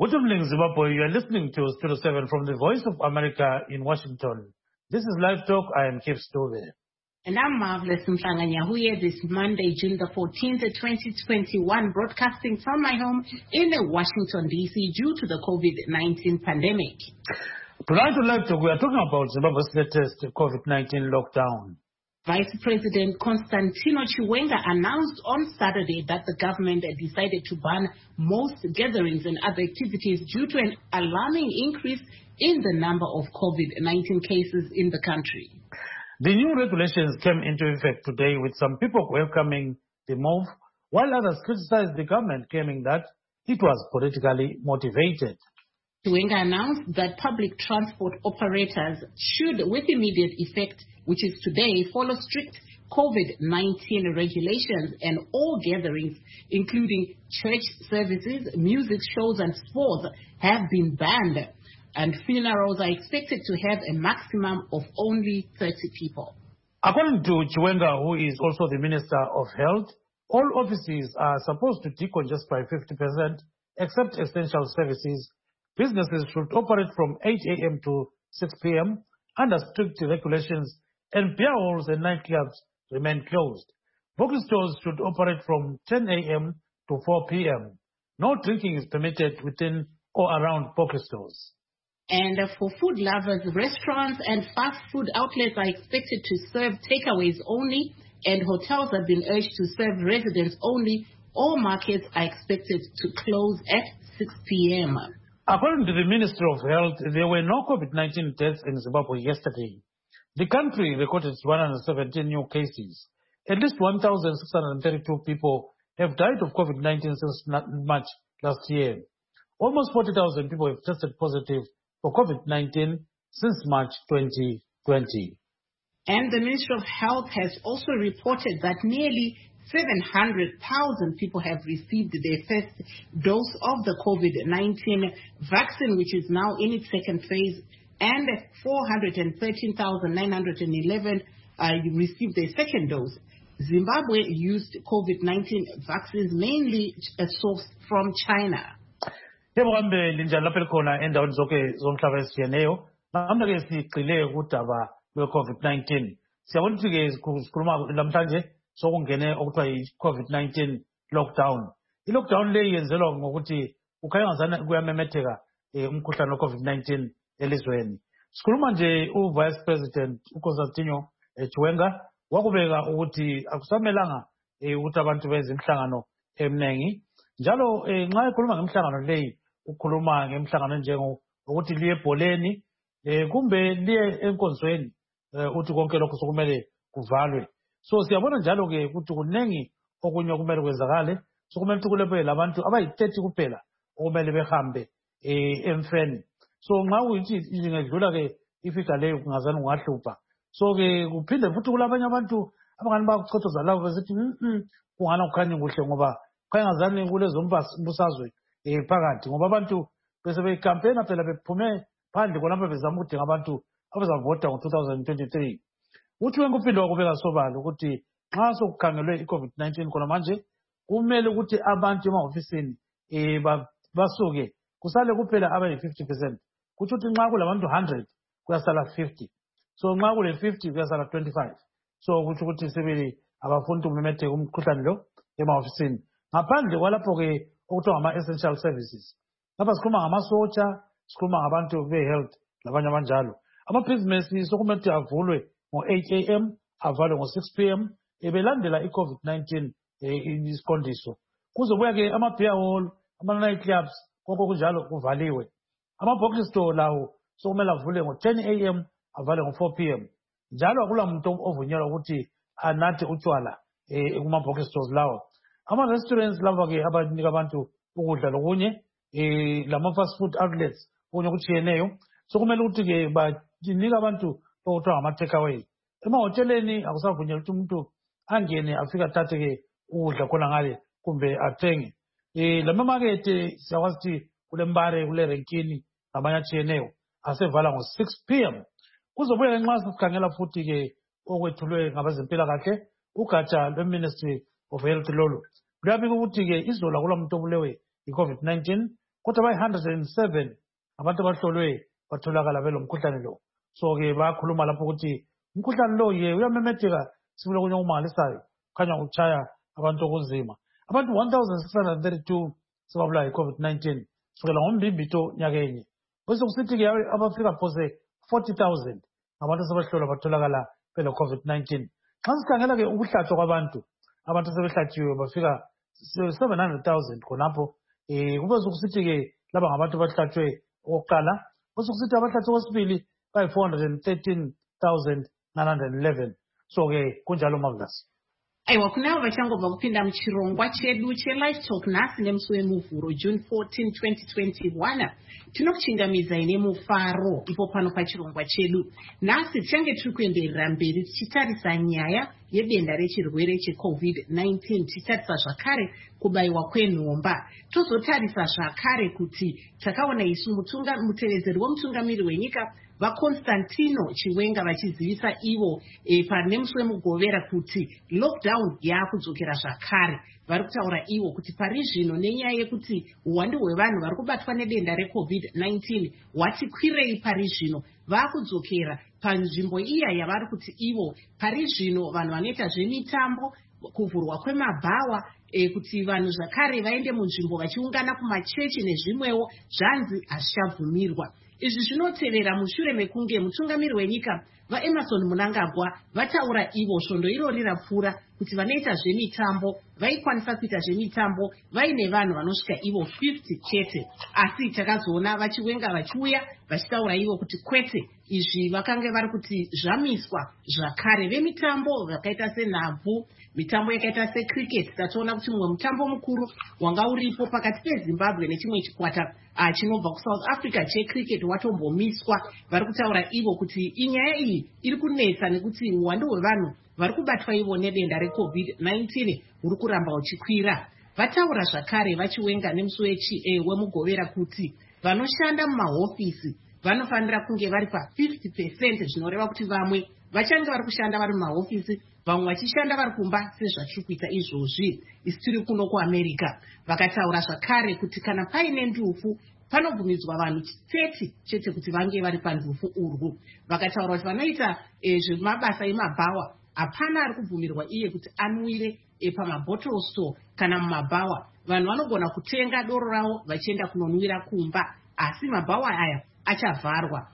Good evening, Zimbabwe. You are listening to Studio 7 from the Voice of America in Washington. This is Live Talk. I am Keith Stove. And I'm Marvelous Mhlanga Nyahuye this Monday, June the 14th, 2021, broadcasting from my home in Washington, D.C. due to the COVID-19 pandemic. Tonight on Live Talk, we are talking about Zimbabwe's latest COVID-19 lockdown. Vice President Constantino Chiwenga announced on Saturday that the government had decided to ban most gatherings and other activities due to an alarming increase in the number of COVID-19 cases in the country. The new regulations came into effect today, with some people welcoming the move, while others criticized the government, claiming that it was politically motivated. Chiwenga announced that public transport operators should, with immediate effect, which is today, follow strict COVID-19 regulations, and all gatherings, including church services, music shows, and sports, have been banned. And funerals are expected to have a maximum of only 30 people. According to Chiwenga, who is also the Minister of Health, all offices are supposed to decongest by 50%, except essential services. Businesses should operate from 8 a.m. to 6 p.m. under strict regulations, and beer halls and nightclubs remain closed. Bookstores should operate from 10 a.m. to 4 p.m. No drinking is permitted within or around bookstores. And for food lovers, restaurants and fast food outlets are expected to serve takeaways only, and hotels have been urged to serve residents only. All markets are expected to close at 6 p.m. According to the Ministry of Health, there were no COVID-19 deaths in Zimbabwe yesterday. The country recorded 117 new cases. At least 1,632 people have died of COVID-19 since March last year. Almost 40,000 people have tested positive for COVID-19 since March 2020. And the Ministry of Health has also reported that nearly 700,000 people have received their first dose of the COVID-19 vaccine, which is now in its second phase, and 413,911 received their second dose. Zimbabwe used COVID-19 vaccines mainly sourced from China. Yebokambe linjani lapha likhona endaweni zonke zomhlaba esiyeneyo. Namhla ke sigxile kudaba lwe-COVID-19. Siyabona ukuthi ke sikhuluma namhlanje sokungene okuthiwa yi-COVID-19 lockdown. I-lockdown le yenzelwa ngokuthi ukhanyangazana kuyamemetheka umkhuhlane we-COVID-19 elizweni. Sikhuluma nje u-Vice President uConstantino Chiwenga wakubeka ukuthi akusamelanga ukuthi abantu benze imihlangano eminingi. Njalo nxa ekhuluma ngemihlangano leyi ukhuluma ngemihlangano njengokuthi liye ebholeni kumbe liye enkonzweni uthi konke lokhu sokumele kuvalwe. So siyabona njalo ke ukuthi kunengi okunye okumele kwenzakale, sokumele ukuthi kule labantu abayi-30 kuphela okumele behambe emfeni. So nxa kuyinto ingedlula ke ifika leyo kungazani kungahlupha. So ke kuphinde futhi kulabanye abantu abangani bakuchothoza labo besithi kungana kukhanye kuhle ngoba khanyangazani kulezo mbusazwe phakathi ngoba abantu bese beyikampena phela bephume phandle khonapha bezama ukudinga abantu abazavota ngo-2023. Uthi wenkuphinde wakubeka sobala ukuthi nxa sokukhangelwe i-COVID-19 khona manje kumele ukuthi abantu emahofisini basuke kusale kuphela abayi-50%. Kuthi ukuthi nxa kulabantu 100 kuyasala 50. So nxa kule 50 kuyasala 25. So kuthi ukuthi sibili abafuni ukumemetheka umkhuhlane lo emahofisini. Ngaphandle kwalapho ke okuthiwa ngama-essential services. Lapha sikhuluma ngamasotsha, sikhuluma ngabantu be-health labanye abanjalo. Amabhizinesi sokumele ukuthi avulwe ngo-8 a.m. avalwe ngo-6 p.m. Belandela i-COVID-19 isiqondiso. Kuzobuya ke ama-beer hall, ama-night clubs, konke kunjalo kuvaliwe. Ama-box store lawo sokumele avule ngo-10 a.m. avale ngo-4 p.m. Njalo akula muntu ovunyelwa ukuthi anathe utshwala kuma-box stores lawo. Ama-restaurants lava ke abanika abantu ukudla lokunye lama-fast food outlets okunye okutshiyeneyo sokumele ukuthi ke banika abantu okuthiwa ngama-takeaway. Emahoteleni akusavunyelwa ukuthi umuntu angene afike athathe ke ukudla khona ngale kumbe athenge. Lamamakethe siyakwazi ukuthi kulembare kule renkini namanye atshiyeneyo asevala ngo-6 p.m. Kuzobuya ngenxa sikhangela futhi ke okwethulwe ngabezempilakahle ugatsha lwe-Ministry of Health lolu luyabika ukuthi ke izola kula muntu obulewe i-COVID-19 kodwa bayi-107 abantu abahlolwe batholakala belomkhuhlane lo. So-ke bayakhuluma lapho ukuthi umkhuhlane lo uyamemetheka sibile okunye okumangalisayo, khanya utshaya abantu okunzima. Abantu 1,632 sebabulawa yi-COVID-19 sukela ngoMbimbithi nyakenye. Besekusithi-ke abafika phose 40,000 abantu sebahlolwa batholakala bele-COVID-19. Xa sikhangela-ke ukuhlatshwa kwabantu, abantu sebehlatshiwe bafika 700,000 khonapho. Kube sokusithi-ke laba ngabantu abahlatshwe okokuqala, besekusithi abahlatshwe okwesibili bayi-413,911. So-ke kunjalo Marvelous. Aiwa, kunavo vachangobva kupinda muchirongwa chedu chelive talk nhasi nemusi wemuvhuro June 14, 2021. Tinokuchingamizai nemufaro ipo pano pachirongwa chedu. Nhasi tichange tiri kuenderera mberi tichitarisa nyaya yedenda rechirwere cheCovid-19, tichitarisa zvakare kubayiwa kwenhomba. Tozotarisa zvakare kuti takaona isu mutevedzeri wemutungamiri wenyika vaConstantino Chiwenga vachizivisa ivo nemusi wemugovera kuti lockdown yakudzokera zvakare. Vari kutaura ivo kuti pari zvino nenyaya yekuti uwandu hwevanhu vari kubatwa nedenda reCovid-19 hwati kwirei pari zvino, vakudzokera panzvimbo iya yavari kuti ivo pari zvino vanhu vanoita zvemitambo, kuvhurwa kwemabhawa, kuti vanhu zvakare vaende munzvimbo vachiungana kumachechi nezvimwewo zvanzi hazvichabvumirwa. Izvi zvinotevera mushure mekunge mutungamiri wenyika vaEmmerson Mnangagwa vataura ivo svondo irori rapfuura kuti vanoita zvemitambo vaikwanisa kuita zvemitambo vaine vanhu vanosvika ivo 50 chete. Asi takazoona vachiwenga vachiuya vachitaura ivo kuti kwete, izvi vakanga vari kuti zvamiswa zvakare. Vemitambo vakaita senhabvu, mitambo yakaita secricket, tatoona kuti mumwe mutambo mukuru wanga uripo pakati peZimbabwe nechimwe chikwata chinobva kuSouth Africa checricket watombomiswa. Vari kutaura ivo kuti inyaya iyi iri kunetsa nekuti uwandu hwevanhu vari kubatwa ivo nedenda reCovid-19 huri kuramba huchikwira. Vataura zvakare vachiwenga nemusi wemugovera kuti vanoshanda mumahofisi vanofanira kunge vari pa50%, zvinoreva kuti vamwe vachange vari kushanda vari mumahofisi, vamwe vachishanda vari kumba sezvatiri kuita izvozvi isi tiri kuno kuAmerica. Vakataura zvakare kuti kana paine ndufu panobvumidzwa vanhu 30 chete kuti vange vari pandufu urwu. Vakataura kuti vanoita zvemabasa emabhawa hapana ari kubvumirwa iye kuti anwire pamabottle store kana mumabhawa. Vanhu vanogona kutenga doro ravo vachienda kunonwira kumba, asi mabhawa aya achavharwa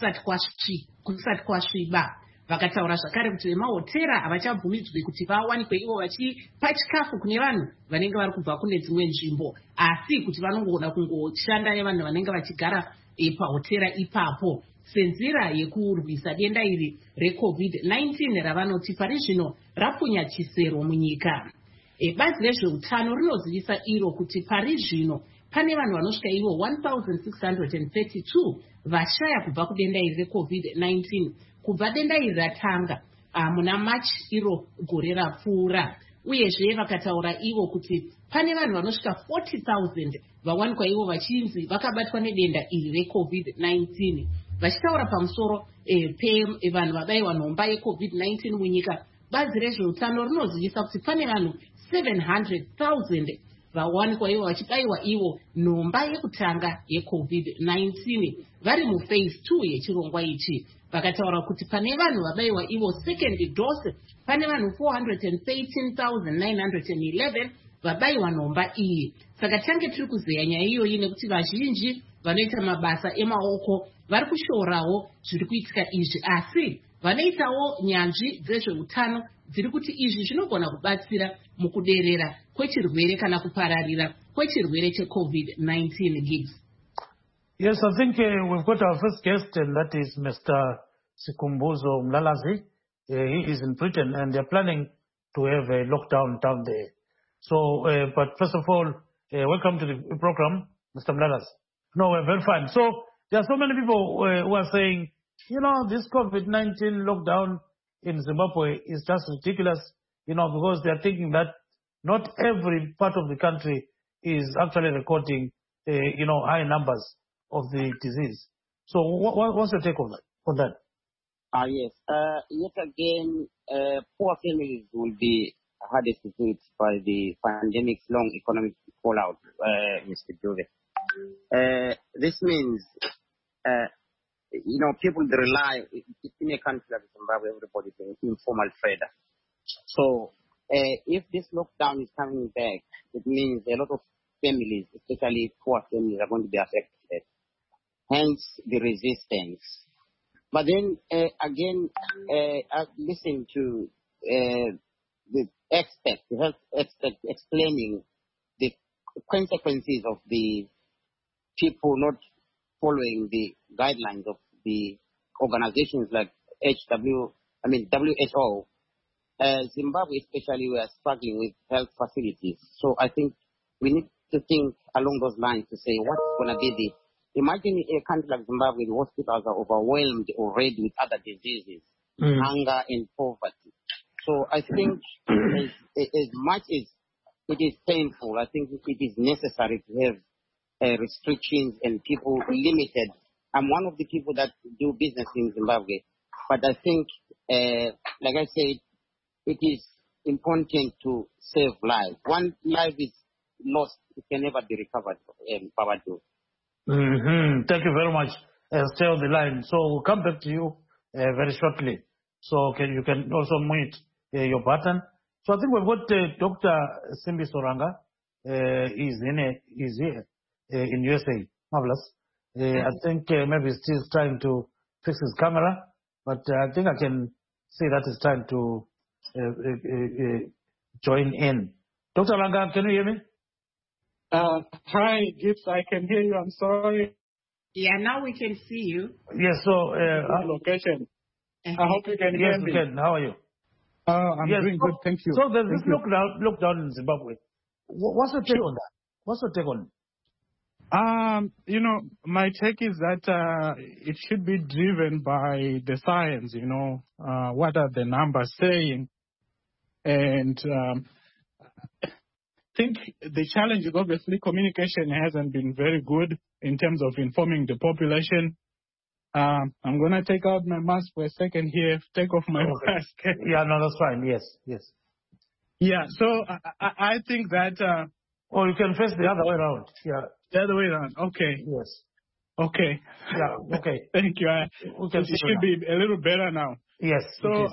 kusati kwasviba. Vakataura zvakare kuti vemahotera havachabvumidzwi kuti vawanikwe ivo vachipa chikafu kune vanhu vanenge vari kubva kune dzimwe nzvimbo, asi kuti vanongona kungoshanda nevanhu vanenge vachigara pahotera ipapo senzira yekurwisa denda iri reCovid-19 ravanoti pari zvino rapunya chisero munyika. Bazi rezveutano rinozivisa iro kuti pari zvino pane vanhu vanosvika ivo 1,632 vashaya kubva kudenda iri reCovid-19 kubva denda iri ratanga muna March iro gore rapfuura. Uyezve vakataura ivo kuti pane vanhu vanosvika 40,000 vawanikwa ivo vachinzi vakabatwa nedenda iri reCovid-19. Vachitaura pamusoro pevanhu vabayiwa nhomba yeCovid-19 munyika, bazi rezveutano rinozivisa kuti pane vanhu 700,000 vawanikwa ivo vachibayiwa ivo nhomba yekutanga yeCovid-19 vari muphase 2 yechirongwa ichi. Vakataura kuti pane vanhu vabayiwa ivo second dose pane vanhu 413,911 vabayiwa nhomba iyi. Saka tange tiri kuzeya nyaya iyoyi nekuti vazhinji vanoita mabasa emaoko vari kushorawo zviri kuitika izvi, asi vanoitawo nyanzvi dzezveutano dziri kuti izvi zvinogona kubatsira mukuderera kwechirwere kana kupararira kwechirwere cheCovid-19. Gigs. Yes, I think we've got our first guest, and that is Mr. Sikumbuzo Mlalazi. He is in Britain, and they're planning to have a lockdown down there. So, but first of all, welcome to the program, Mr. Mlalazi. No, we're very fine. So, there are so many people who are saying, you know, this COVID-19 lockdown in Zimbabwe is just ridiculous, you know, because they're thinking that not every part of the country is actually recording, you know, high numbers of the disease. So what's your take on that? Yes. Yet again, poor families will be hardest hit by the pandemic's long economic fallout, Mr. Jove. This means, people rely, in a country like Zimbabwe, everybody is an informal trader. So if this lockdown is coming back, it means a lot of families, especially poor families, are going to be affected. Hence the resistance. But then again, I've listened to the health expert explaining the consequences of the people not following the guidelines of the organizations like WHO. Zimbabwe especially, we are struggling with health facilities. So I think we need to think along those lines to say what's going to be imagine a country like Zimbabwe, the hospitals are overwhelmed already with other diseases, hunger and poverty. So I think as much as it is painful, I think it is necessary to have restrictions and people limited. I'm one of the people that do business in Zimbabwe, but I think, like I said, it is important to save lives. One life is lost, it can never be recovered. Thank you very much. Stay on the line. So we'll come back to you very shortly. So you can also mute your button. So I think we've got Dr. Simbi Soranga. He's here in USA. Marvelous. I think maybe he's still trying to fix his camera, but I think I can see that it's trying to join in. Dr. Langa, can you hear me? Hi, Gibbs. I can hear you. I'm sorry. Yeah, now we can see you. Yes, so... location. I hope you can hear me. Yes, we can. How are you? I'm doing good. Thank you. So there's this lockdown in Zimbabwe. What's your take on that? What's your take on it? My take is that it should be driven by the science, what are the numbers saying? And I think the challenge is obviously communication hasn't been very good in terms of informing the population. I'm going to take out my mask for a second here, take off my mask. Yeah, no, that's fine. Yes. Yeah, so I think that... you can face the other way around. Yeah. The other way around. Okay. Yes. Okay. Yeah, okay. Thank you. It should be a little better now. Yes. So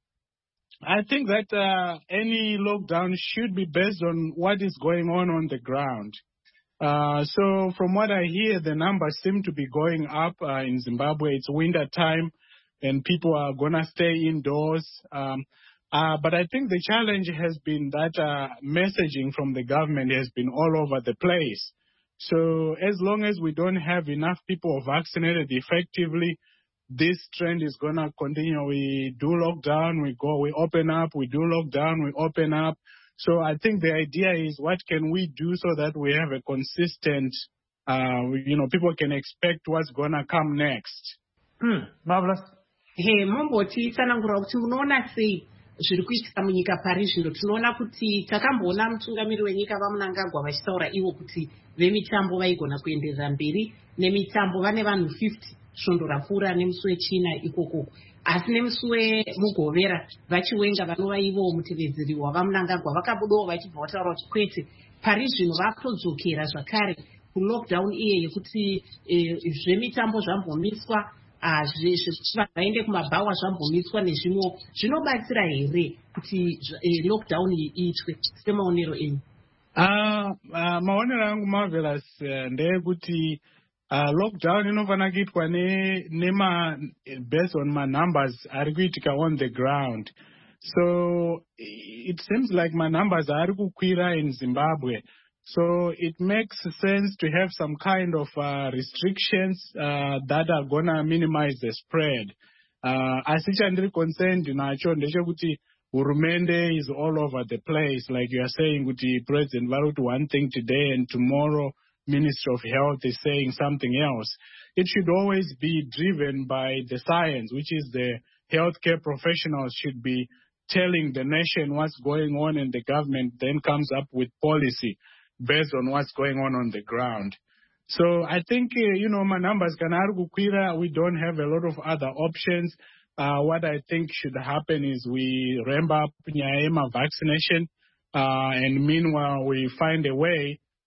I think that any lockdown should be based on what is going on the ground. So from what I hear, the numbers seem to be going up in Zimbabwe. It's winter time and people are going to stay indoors. But I think the challenge has been that messaging from the government has been all over the place. So as long as we don't have enough people vaccinated effectively, this trend is going to continue. We do lockdown, we open up, we do lockdown, we open up. So I think the idea is what can we do so that we have a consistent, people can expect what's going to come next. Marvelous. Hey, Momboti, Sanangura, unoona sei zviri kuitika munyika pari zvino. Tinoona kuti takamboona mutungamiri wenyika vaMnangagwa vachitaura ivo kuti vemitambo vaigona kuenderera mberi nemitambo. Vane vanhu 50 svondo rapfuura nemusi wechina ikoko, asi nemusi wemugovera vachiwenga vanova ivo mutevedzeri wavaMnangagwa vakabudawo vachibva vataura kuti kwete, pari zvino vakutodzokera zvakare kulockdown iye yekuti zvemitambo zvambomiswa, vanhu vaende kumabhawa zvambomiswa nezvimwewo. Zvinobatsira here kuti lockdown iitwe semaonero enyu? Maonero angu Marvelous ndeyekuti lockdown inofana kuitwa based on my numbers ari kuitika on the ground. So it seems like my numbers are kukwira in Zimbabwe. So it makes sense to have some kind of restrictions that are going to minimize the spread. Asi chandiri concerned nacho ndechekuti hurumende is all over the place. Like you are saying, kuti President Varuti one thing today and tomorrow Ministry of Health is saying something else. It should always be driven by the science, which is the healthcare professionals should be telling the nation what's going on, and the government then comes up with policy based on what's going on the ground. So I think, my numbers can argukwira. We don't have a lot of other options. What I think should happen is we ramp up Nyaema vaccination, and meanwhile we find a way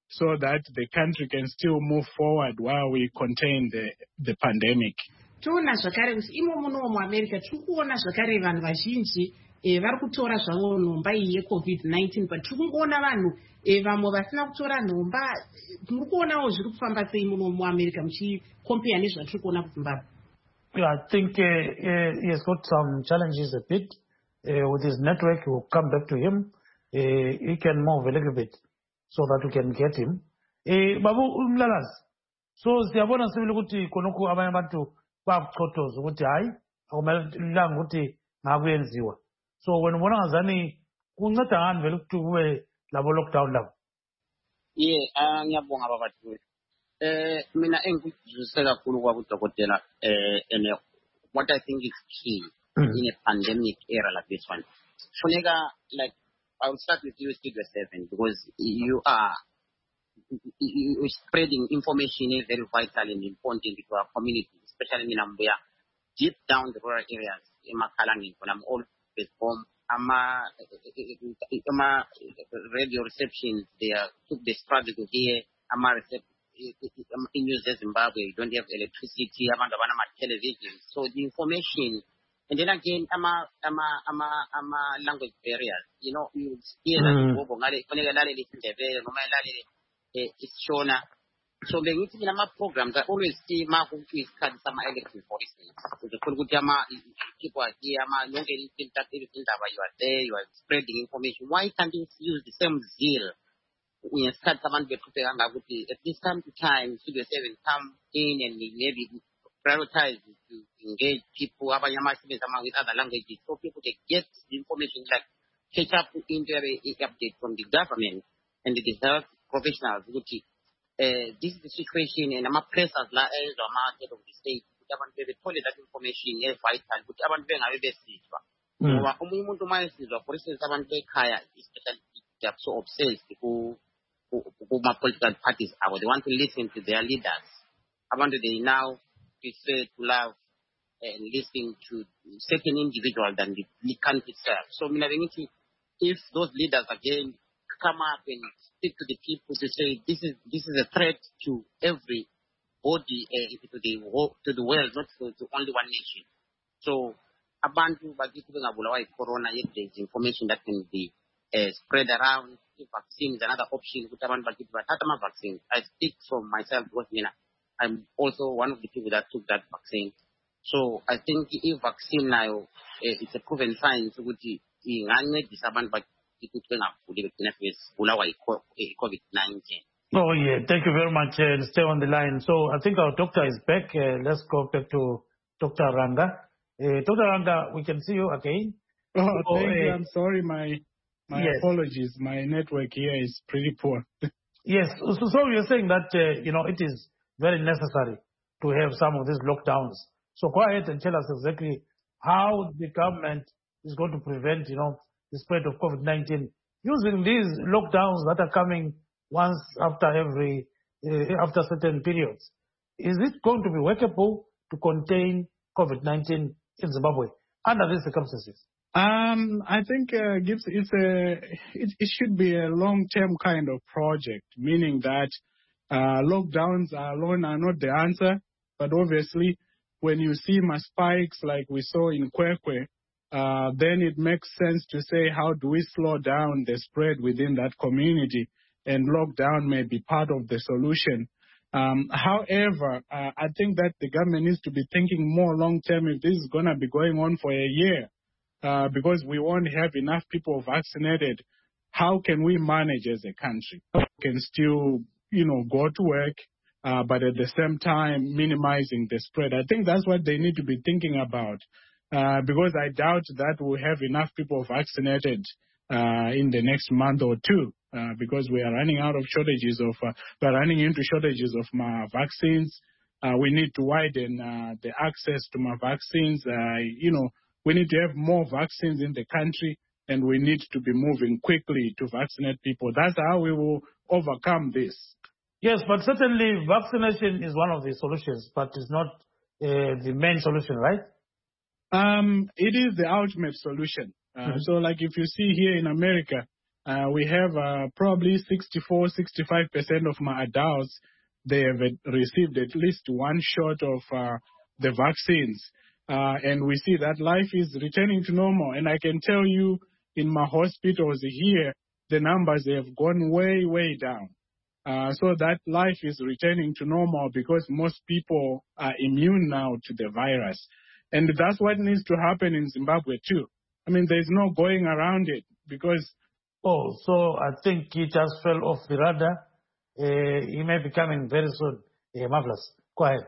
so that the country can still move forward while we contain the pandemic. Toona zvakare kuti imo muno muAmerica tiri kuona zvakare vanhu vazhinji vari kutora zvavo nhomba iyi yeCovid-19 but tiri kungoona vanhu vamwe vasina kutora nhomba. Muri kuonawo zviri kufamba sei muno muAmerica muchikompea nezvatiri kuona kuZimbabwe? I think he has got some challenges a bit with his network. We'll come back to him. He can move a little bit so that we can get him. Babu Mlalazi, so siyabona sibili ukuthi khonokho abanye abantu bakuchothoza ukuthi hayi akumelanga ukuthi ngakuyenziwa. So wena ubona ngazani kunceda ngani vele ukuthi kube labo lockdown labo? Ngiyabonga babathu. Mina engikuzwisisa kakhulu kwakudokotela and what I think is key in a pandemic era like this one. Funeka, like, I will start with you, Studio 7, because you are spreading information is very vital and important into our community, especially in Nambuya, deep down the rural areas in Makalangi, when I'm always home. Radio reception, they struggle to hear. In Zimbabwe, you don't have electricity, television. So the information, and then again, language barriers. You know, you hear it's Shona. So the programs I always see some elections, for instance. The people are here, you are there, you are spreading information. Why can't you use the same zeal? We start someone at this time to time, Studio 7 come in and maybe prioritize to engage people with other languages so people can get the information, like catch up into an update from the government and the health professionals. This is the situation, and I'm a press as head of the state. Told that information is vital. But I'm very best. For instance, I'm especially they are so obsessed who my political parties are. They want to listen to their leaders. I want they now prefer to love and listen to certain individuals than the country itself. So, if those leaders again come up and speak to the people to say this is a threat to every body, to the world, not to only one nation. So, abantu bagitubeng abulawa corona, yet there is information that can be spread around. Vaccine is another option. Vaccine. I speak for myself because I'm also one of the people that took that vaccine. So I think if vaccine now it's a proven science, COVID-19. Oh yeah, thank you very much. Stay on the line. So I think our doctor is back. Let's go back to Dr. Ranga. Dr. Ranga, we can see you again. Oh, thank you. I'm sorry, my apologies. My network here is pretty poor. Yes. So you're saying that, it is very necessary to have some of these lockdowns. So go ahead and tell us exactly how the government is going to prevent, the spread of COVID-19 using these lockdowns that are coming once after certain periods. Is it going to be workable to contain COVID-19 in Zimbabwe under these circumstances? I think it should be a long-term kind of project, meaning that lockdowns alone are not the answer. But obviously, when you see spikes like we saw in Kwekwe, then it makes sense to say, how do we slow down the spread within that community? And lockdown may be part of the solution. However, I think that the government needs to be thinking more long-term if this is going to be going on for a year. Because we won't have enough people vaccinated. How can we manage as a country? We can still, go to work, but at the same time minimizing the spread. I think that's what they need to be thinking about. Because I doubt that we'll have enough people vaccinated in the next month or two. Because we are running into shortages of vaccines. We need to widen the access to vaccines. We need to have more vaccines in the country, and we need to be moving quickly to vaccinate people. That's how we will overcome this. Yes, but certainly vaccination is one of the solutions, but it's not the main solution, right? It is the ultimate solution. So like if you see here in America, We have probably 64-65% of my adults, they have received at least one shot of the vaccines. And we see that life is returning to normal. And I can tell you, in my hospitals here, the numbers have gone way, way down. So that life is returning to normal because most people are immune now to the virus. And that's what needs to happen in Zimbabwe too. I mean, there's no going around it because... Oh, so I think he just fell off the radar. He may be coming very soon. Marvelous. Go ahead.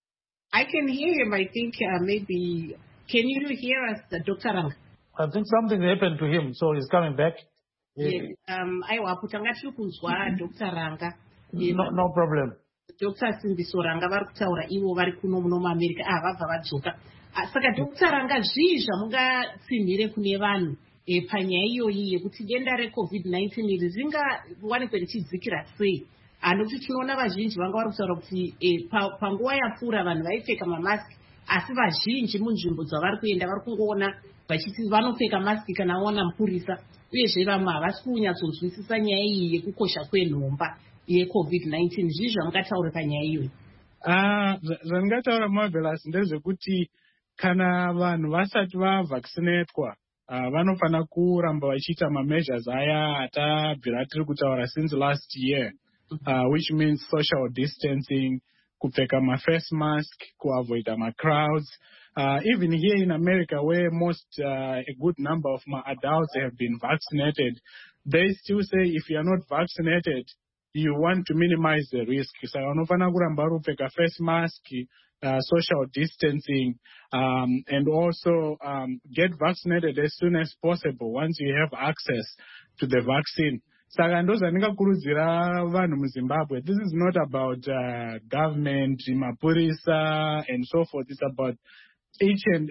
I can hear him. I think maybe... Can you hear us, Dr. Ranga? I think something happened to him, so he's coming back. Yes. Aiwa kutanga tiri kunzwa Dr. Ranga. No problem. Dr. Simbiso Ranga vari kutaura ivo vari kuno muno muAmerica vabva vadzoka. Saka Dr. Ranga zvii zvamungatsinhire kune vanhu panyaya iyoyi yekuti denda reCovid-19 iri ringawanikwe richidzikira sei? Nokuti tinoona vazhinji vanga vari kutaura kuti panguva yapfuura vanhu vaipfeka mamasiki, asi vazhinji munzvimbo dzavari kuenda vari kungoona vachiti vanopfeka masiki kana vaona mupurisa, uyezve vamwe havasi kunyatsonzwisisa nyaya iyi yekukosha kwenhomba yeCovid-19. Zvii zvamungataura panyaya iyoyi? Zvandingataura Marvelous ndezvekuti kana vanhu vasati vavhaccinatwa vanofana kuramba vachiita mameasures aya atabvira tiri kutaura since last year, which means social distancing, kupfeka ma-face mask, avoid crowds. Even here in America, where a good number of my adults have been vaccinated, they still say if you are not vaccinated, you want to minimize the risk. So, unofana kuramba upfeka face mask, social distancing, and also get vaccinated as soon as possible once you have access to the vaccine. Saka ndozvandingakurudzira vanhu muZimbabwe. This is not about government, mapurisa, and so forth. It's about each and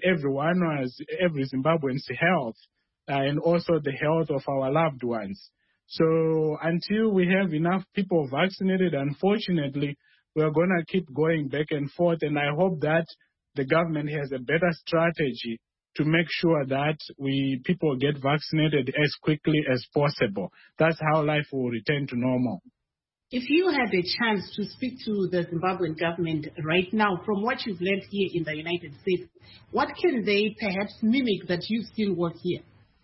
every Zimbabwean's health, and also the health of our loved ones. So until we have enough people vaccinated, unfortunately, we're going to keep going back and forth. And I hope that the government has a better strategy to make sure that people get vaccinated as quickly as possible. That's how life will return to normal. If you had a chance to speak to the Zimbabwean government right now, from what you've learned here in the United States, what can they perhaps mimic that you've seen work here?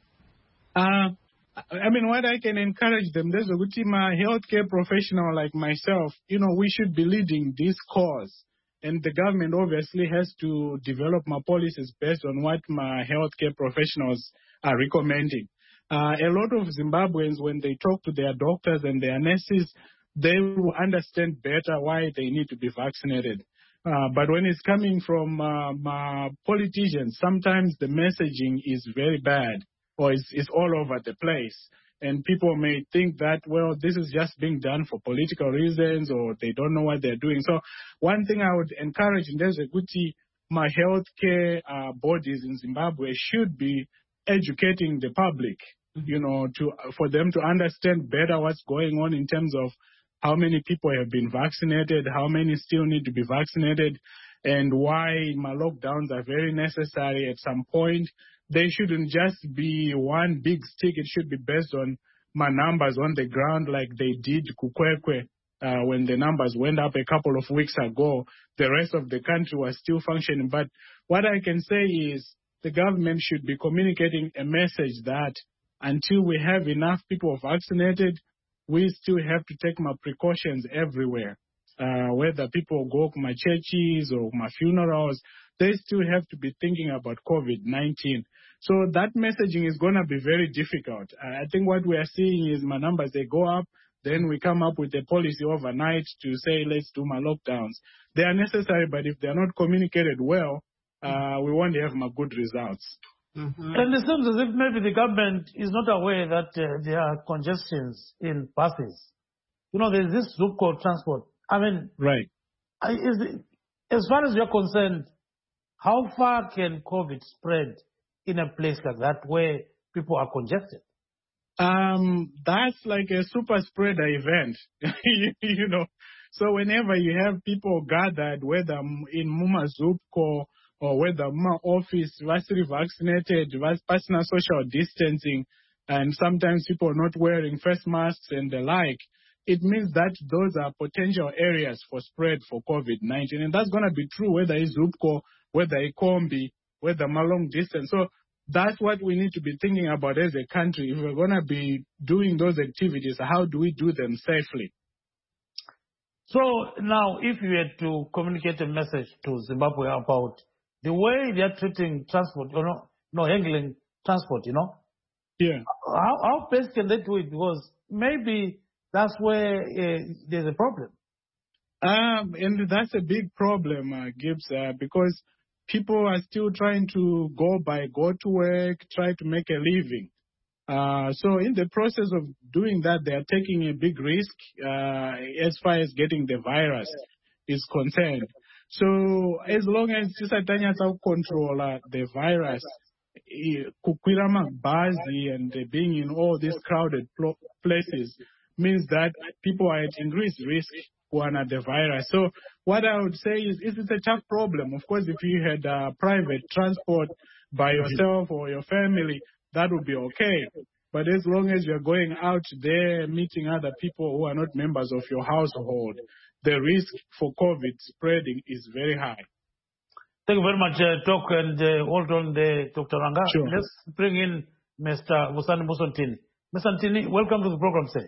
I mean, what I can encourage them, there's a good team, a healthcare professional like myself, we should be leading this cause. And the government obviously has to develop my policies based on what my healthcare professionals are recommending. A lot of Zimbabweans, when they talk to their doctors and their nurses, they will understand better why they need to be vaccinated. But when it's coming from politicians, sometimes the messaging is very bad or it's all over the place. And people may think that, well, this is just being done for political reasons or they don't know what they're doing. So one thing I would encourage in Ndezeguti, my healthcare bodies in Zimbabwe should be educating the public, for them to understand better what's going on in terms of how many people have been vaccinated, how many still need to be vaccinated, and why my lockdowns are very necessary at some point. They shouldn't just be one big stick. It should be based on my numbers on the ground like they did Kukwekwe when the numbers went up a couple of weeks ago. The rest of the country was still functioning. But what I can say is the government should be communicating a message that until we have enough people vaccinated, we still have to take my precautions everywhere. Whether people go to my churches or my funerals, they still have to be thinking about COVID-19. So that messaging is going to be very difficult. I think what we are seeing is my numbers, they go up, then we come up with a policy overnight to say, let's do my lockdowns. They are necessary, but if they are not communicated well, we won't have my good results. Mm-hmm. And it seems as if maybe the government is not aware that there are congestions in buses. There's this group called transport. I mean, right. As far as you're concerned, how far can COVID spread in a place like that where people are congested? That's like a super spreader event, So whenever you have people gathered, whether in Muma Zupko or whether Muma office, vastly vaccinated, personal social distancing, and sometimes people are not wearing face masks and the like, it means that those are potential areas for spread for COVID-19. And that's going to be true whether it's Zupco, whether it's Kombi, whether Malong distance. So that's what we need to be thinking about as a country. If we're going to be doing those activities, how do we do them safely? So now, if you had to communicate a message to Zimbabwe about the way they are treating transport, handling transport, Yeah. How best can they do it? Because maybe that's where there's a problem. And that's a big problem, Gibbs, because people are still trying to go to work, try to make a living. So in the process of doing that, they are taking a big risk as far as getting the virus is concerned. So as long as Satanya control the virus, Kukwirama Bazi and being in all these crowded places means that people are at increased risk for the virus. So what I would say is it's a tough problem. Of course, if you had private transport by yourself or your family, that would be okay. But as long as you're going out there, meeting other people who are not members of your household, the risk for COVID spreading is very high. Thank you very much, Doc, and hold on there, Dr. Ranga. Sure. Let's bring in Mr. Vusani Musontini. Mr. Ntini, welcome to the program, sir.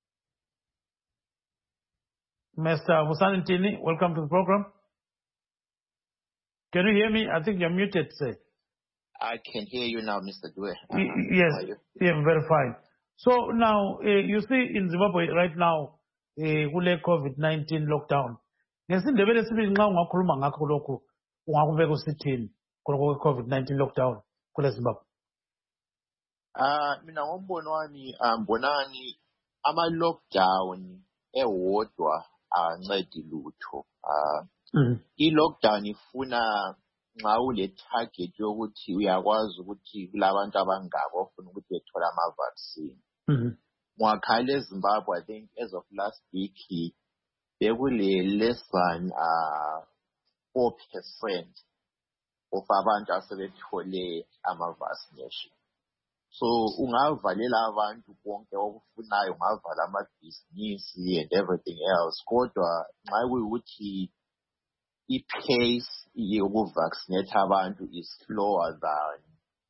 Mr. Vusani Ntini, welcome to the program. Can you hear me? I think you're muted, sir. I can hear you now, Mr. Dwe. Yes, yeah, very fine. So now, you see in Zimbabwe right now, COVID-19 lockdown. Ngesindebele sibili nxa ungakhuluma ngakho lokhu ungakubeka usithini COVID-19 lockdown kule Zimbabwe. Mina ngombono wami mbonani ama-lockdown ewodwa ancedi lutho. I-lockdown ifuna nxa ule target yokuthi uyakwazi ukuthi kulabantu abangako ofuna ukuthi bethole ama-vaccine. Ngwakhala eZimbabwe, I think as of last week, bekule less than 4% of abantu asebethole ama-vaccination. So ungavalela abantu konke okufunayo, ungavala amabhizinisi and everything else. Kodwa nxa kuyikuthi i-pace yoku-vaccinate abantu is slower than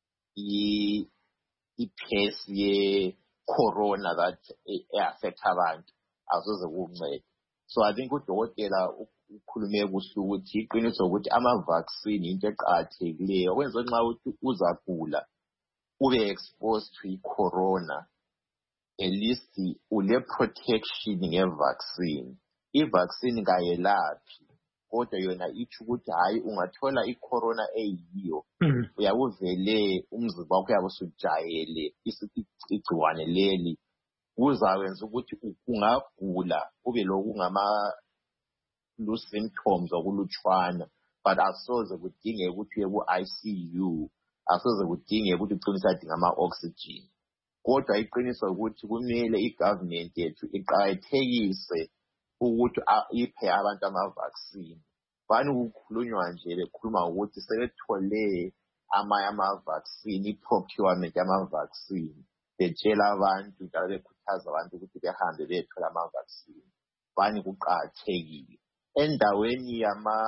i-pace ye-corona that affect abantu, asoze kuncede. So I think udokotela ukhulume kuhle ukuthi iqiniso ukuthi ama-vaccine into eqakathekileyo okwenza nxa ukuthi uzagula ube exposed to i-corona, at least ule protection nge-vaccine. I-vaccine kayelaphi, kodwa yona itsho ukuthi hayi ungathola i-corona eyiyo, uyakuvele umzimba wakho uyabe usujayele igciwane leli, kuzawenza ukuthi ungagula ube lokhu ngama-flu symptoms okulutshwana, but asoze kudingeke ukuthi uye ku-ICU, asoze kudingeke ukuthi ucine usadinga ama-oxygen. Kodwa iqiniso ukuthi kumele i-government yethu iqakathekise ukuthi iphe abantu ama-vaccine. Bani kukhulunywa nje bekhuluma ukuthi sebethole amanye ama-vaccine, i-procurement yama-vaccine, betshela abantu njalo bekhuthaza abantu ukuthi behambe bethola ama-vaccine. Bani kuqakathekile. Endaweni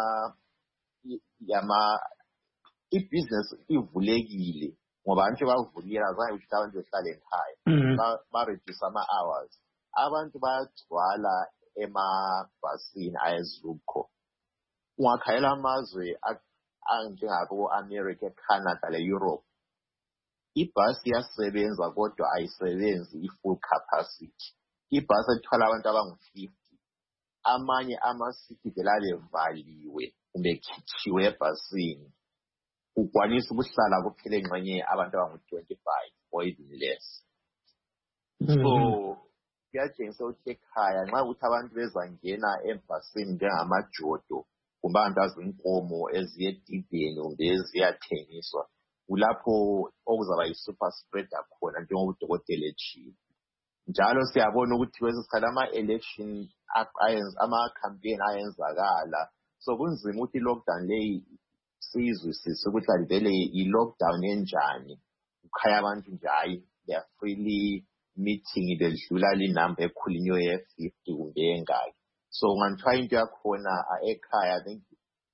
i-business ivulekile ngoba abantu bavukile, azange ukuthi abantu behlale ekhaya, ba-reduce ama-hours. Abantu bayagcwala emabhasini ayezukho. Ungakhayela amazwe anjengako-America, eCanada le-Europe, ibhasi iyasebenza kodwa ayisebenzi i-full capacity. Ibhasi ethwala abantu abangu-50, amanye ama-city vele alevaliwe kumbe ekhitshiwe ebhasini. Ukwanisa ukuhlala kuphela engxenye abantu abangu-25 or even less. So kuyatshengisa ukuthi ekhaya nxa ukuthi abantu bezangena ebhasini njengamajodo kumbe abantu azinkomo eziye edibheni kumbe eziyathengiswa, kulapho okuzaba yi-super spreader khona njengoba udokotela etshilo. Njalo siyabona ukuthi kwesinye isikhathi ama-election ama-campaign ayenzakala, so kunzima ukuthi i-lockdown leyi siyizwisise ukuthi vele i-lockdown enjani, kukhaya abantu nje hayi they are freely meeting the Julali number Kulinyo 50 Umbengai. So I'm trying to corner I think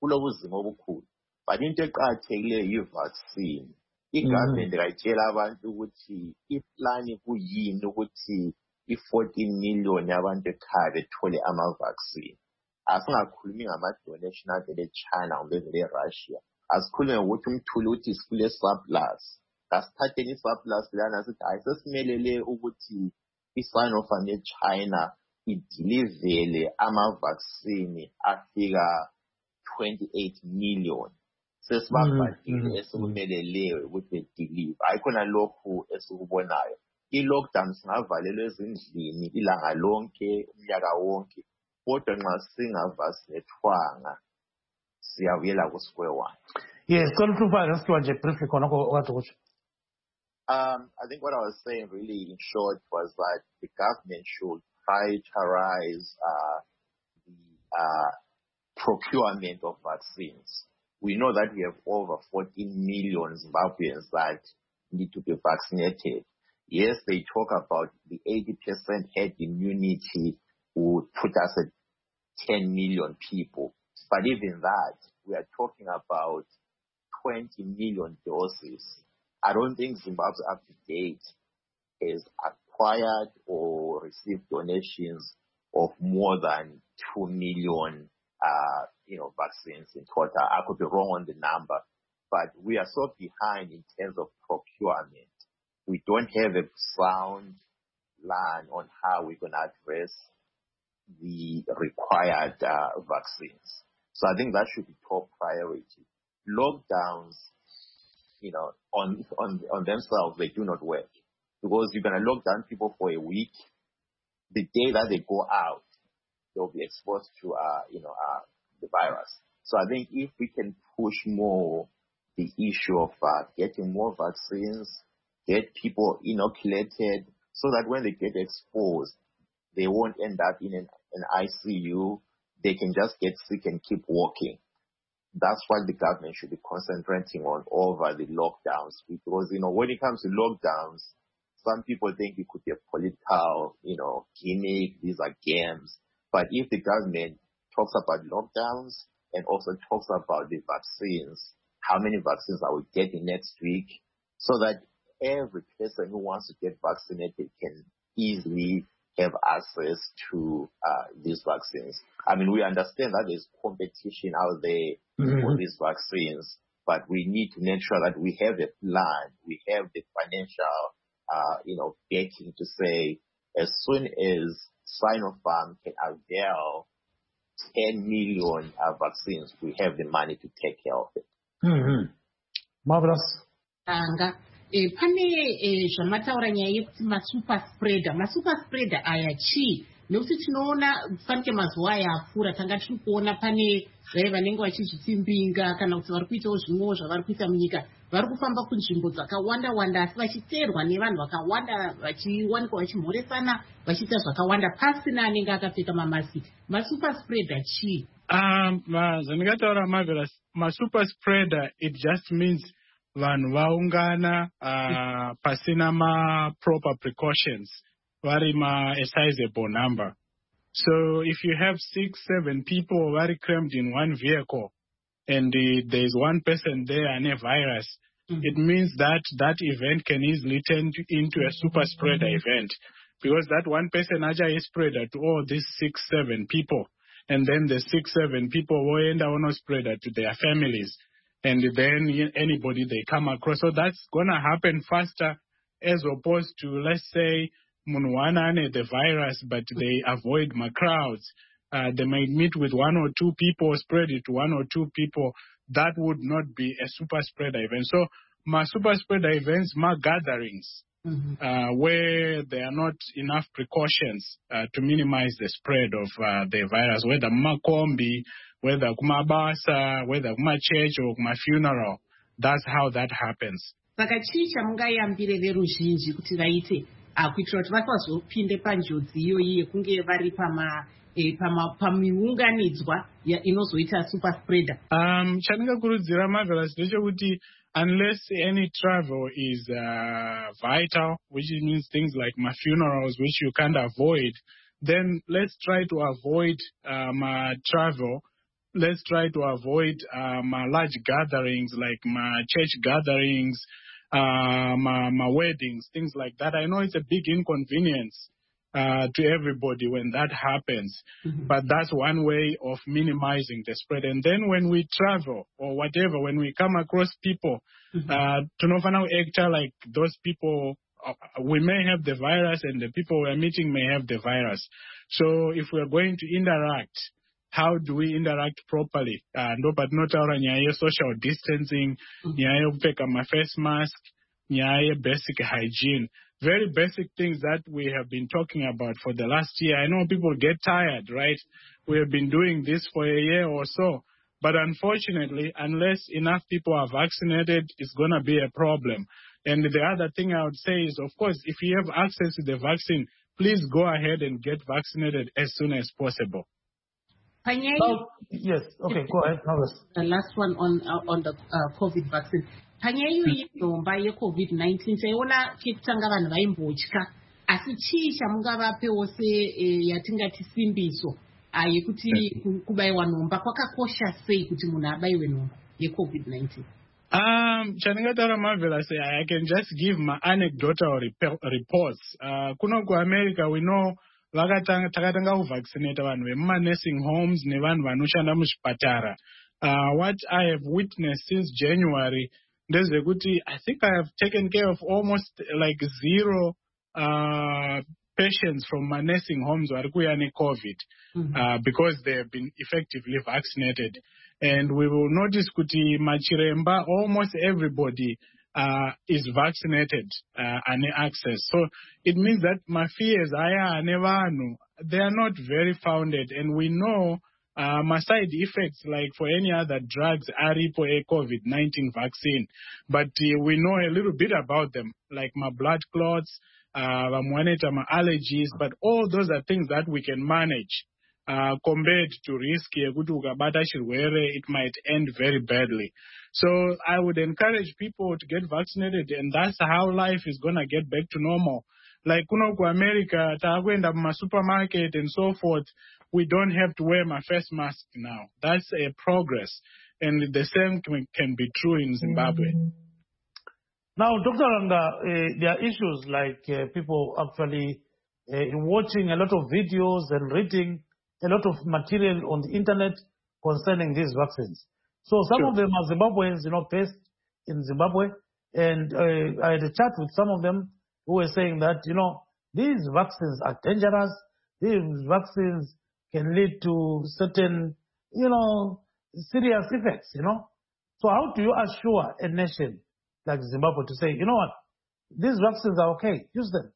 but into a vaccine. I-government ngayitshela abantu ukuthi iplani kuyini ukuthi i-14 million yabantu ekhaya bethole ama-vaccine. Asingakhulumi ngama-donation avele eChina kumbe evele eRussia. Asikhulume ngokuthi umthule ukuthi sikule surplus. Kasithatheni i-surplus lana sithi hayi sesimelele ukuthi i-Sinopharm eChina idilivele ama-vaccine afika 28 million. Sesibabhadile esikumeleleyo ukuthi bedelive. Ayikhona lokhu esikubonayo. I-lockdown singavalelwa ezindlini ilanga lonke, umnyaka wonke. Kodwa nxa singavasinethwanga siyabuyela ku-square one. Yes, briefly. I think what I was saying really in short was that the government should prioritize the procurement of vaccines. We know that we have over 14 million Zimbabweans that need to be vaccinated. Yes, they talk about the 80% herd immunity would put us at 10 million people. But even that, we are talking about 20 million doses. I don't think Zimbabwe up to date has acquired or received donations of more than 2 million vaccines in total. I could be wrong on the number, but we are so behind in terms of procurement. We don't have a sound plan on how we're going to address the required vaccines. So I think that should be top priority. Lockdowns, on themselves, they do not work because you're going to lock down people for a week. The day that they go out, they'll be exposed to the virus. So I think if we can push more the issue of getting more vaccines, get people inoculated, so that when they get exposed, they won't end up in an ICU. They can just get sick and keep walking. That's what the government should be concentrating on over the lockdowns. Because, when it comes to lockdowns, some people think it could be a political, gimmick. These are games. But if the government talks about lockdowns and also talks about the vaccines, how many vaccines are we getting next week, so that every person who wants to get vaccinated can easily have access to these vaccines. I mean, we understand that there's competition out there for these vaccines, but we need to make sure that we have a plan, we have the financial, backing to say, as soon as Sinopharm can avail 10 million vaccines, we have the money to take care of it. Marvelous. Pane zvamataura nyaya yekuti masuper spreader aya chii nekuti tinoona fanike mazuva aya apfuura tanga tiri kuona pane vanenge vachizvitsimbinga kana kuti vari kuitawo zvimwewo zvavari kuita munyika vari kufamba kunzvimbo dzakawanda wanda asi vachiteerwa nevanhu vakawanda vachiwanikwa vachimhoresana vachiita zvakawanda pasina anenge akapfeka mamasiki. Masuper spreader chii? Zvandingataura Marvelous, masuper spreader, it just means vanhu vaungana pasina ma-proper precautions, vari a sizable number. So if you have 6-7 people very crammed in one vehicle and there's one person there and a virus, it means that event can easily turn into a super spreader event, because that one person actually is spreader to all these 6-7 people, and then the 6-7 people will end up on a spreader to their families, and then anybody they come across. So that's going to happen faster as opposed to, let's say, Munwanane, the virus, but they avoid my crowds. They might meet with 1 or 2 people, spread it to 1 or 2 people. That would not be a super spreader event. So my super spreader events, my gatherings, where there are not enough precautions to minimize the spread of the virus, whether makombi, whether kumabasa, whether kuma church or kuma funeral. That's how that happens. Saka chii chamungayambire veruzhinji kuti vaite kuitira kuti vasazopinde panjodzi iyoyi yekunge vari pamiunganidzwa inozoita super spreader? Chandingakurudzira Marvelous ndechekuti unless any travel is vital, which means things like my funerals, which you can't avoid, then let's try to avoid travel. Let's try to avoid large gatherings like my church gatherings, my weddings, things like that. I know it's a big inconvenience to everybody when that happens, but that's one way of minimizing the spread. And then when we travel or whatever, when we come across people, to know like those people, we may have the virus and the people we're meeting may have the virus. So if we're going to interact, how do we interact properly? No, but not our social distancing, my face mask, basic hygiene. Very basic things that we have been talking about for the last year. I know people get tired, right? We have been doing this for a year or so. But unfortunately, unless enough people are vaccinated, it's going to be a problem. And the other thing I would say is, of course, if you have access to the vaccine, please go ahead and get vaccinated as soon as possible. Yes. Okay, go ahead. The last one on the COVID vaccine. Panyayu yomba ye COVID-19 sayona kitanga vanhu vaimbotya asi chii chamungavape wose yatingati simbiso yekuti kubaiwa nhomba kwakakosha sei kuti munhu abaiwe nhomba yeCovid-19? Chaningataura Marvelous, I can just give my anecdotal reports. Kuno kuAmerica, we know takatanga kuvaccinate vanhu vemuma nursing homes nevanhu vanoshanda muzvipatara. What I have witnessed since January, I think I have taken care of almost like 0 patients from my nursing homes who are COVID because they have been effectively vaccinated. And we will notice kuti machiremba, almost everybody is vaccinated and access. So it means that my fears, they are not very founded. And we know my side effects, like for any other drugs, are for a COVID-19 vaccine. But we know a little bit about them, like my blood clots, my allergies, but all those are things that we can manage. Compared to risk, it might end very badly. So I would encourage people to get vaccinated, and that's how life is going to get back to normal. Like kuno America, my supermarket and so forth, we don't have to wear my face mask now. That's a progress, and the same can be true in Zimbabwe. Now, Dr. Ranga, there are issues like people actually watching a lot of videos and reading a lot of material on the internet concerning these vaccines. So some of them are Zimbabweans, based in Zimbabwe. And I had a chat with some of them who were saying that, these vaccines are dangerous. These vaccines can lead to certain, serious effects, So how do you assure a nation like Zimbabwe to say, these vaccines are okay, use them?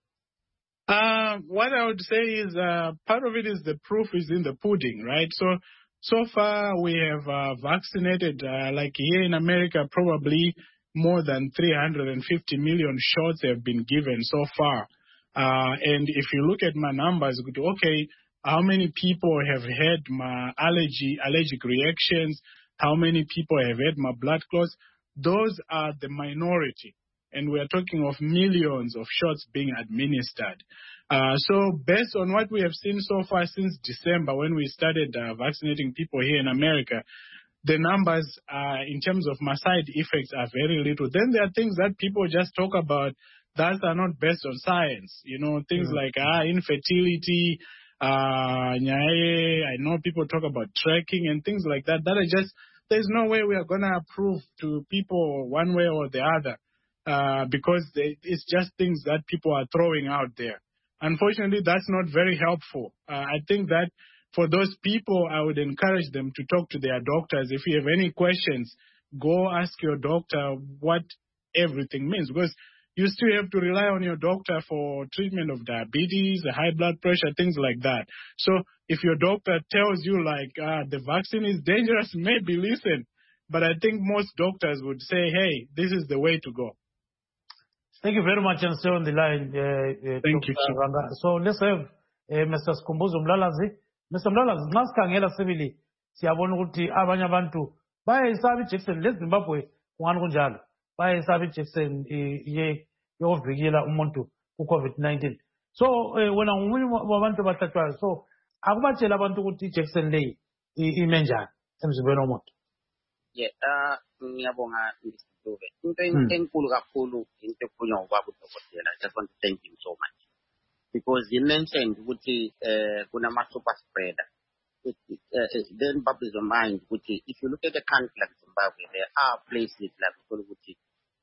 What I would say is part of it is the proof is in the pudding, right? So far we have vaccinated, like here in America, probably more than 350 million shots have been given so far. And if you look at my numbers, okay, how many people have had my allergic reactions? How many people have had my blood clots? Those are the minority. And we are talking of millions of shots being administered. So based on what we have seen so far since December, when we started vaccinating people here in America, the numbers in terms of my side effects are very little. Then there are things that people just talk about that are not based on science. Things like infertility. I know people talk about tracking and things like that. That are just, there's no way we are going to approve to people one way or the other. Because it's just things that people are throwing out there. Unfortunately, that's not very helpful. I think that for those people, I would encourage them to talk to their doctors. If you have any questions, go ask your doctor what everything means. Because you still have to rely on your doctor for treatment of diabetes, high blood pressure, things like that. So if your doctor tells you the vaccine is dangerous, maybe listen. But I think most doctors would say, hey, this is the way to go. Thank you very much, and stay on the line. Thank you, sir. So let's have Mr. Skumbuzo Mlalazi. Mr. Mlalazi, nasikhangela sibili siyabona ukuthi abanye abantu bayayisaba ijekiseni leZimbabwe kungani kunjalo. bayesaba ijekiseni yokuvikela umuntu ku-COVID-19. So wena ngomunye wabantu abahlatshwayo, so akubatshela abantu ukuthi ijekiseni leyi ime njani emzimbeni womuntu. Yeah, ngiyabonga Mr. Dube. Into enkulu kakhulu into ekhulunywa ngobaba udokotela. I just want to thank him so much because he mentioned ukuthi kunama super spreader. Then bubbles your mind ukuthi if you look at the country like Zimbabwe, there are places like ukuthi